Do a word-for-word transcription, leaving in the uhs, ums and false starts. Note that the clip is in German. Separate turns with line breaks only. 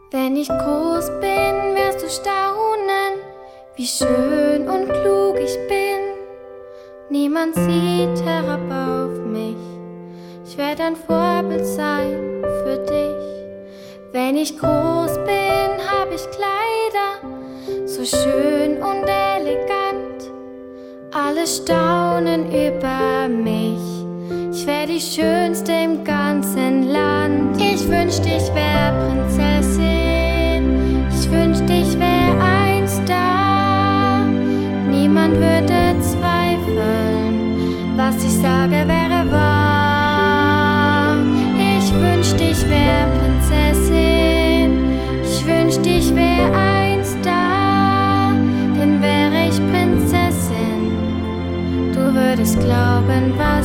Wenn ich groß bin, wirst du staunen, wie schön und klug ich bin. Niemand sieht herab auf mich, ich werde ein Vorbild sein für dich. Wenn ich groß bin, hab ich Kleider, so schön und elegant. Alle staunen über mich, ich wär die Schönste im ganzen Land. Ich wünschte, ich wär Prinzessin, ich wünschte, ich wär ein Star. Niemand würde zweifeln, was ich sage, wäre wahr. Ich wünschte, ich wär Prinzessin, ich wünschte, ich wär ein Star. Denn wäre ich Prinzessin, du würdest glauben, was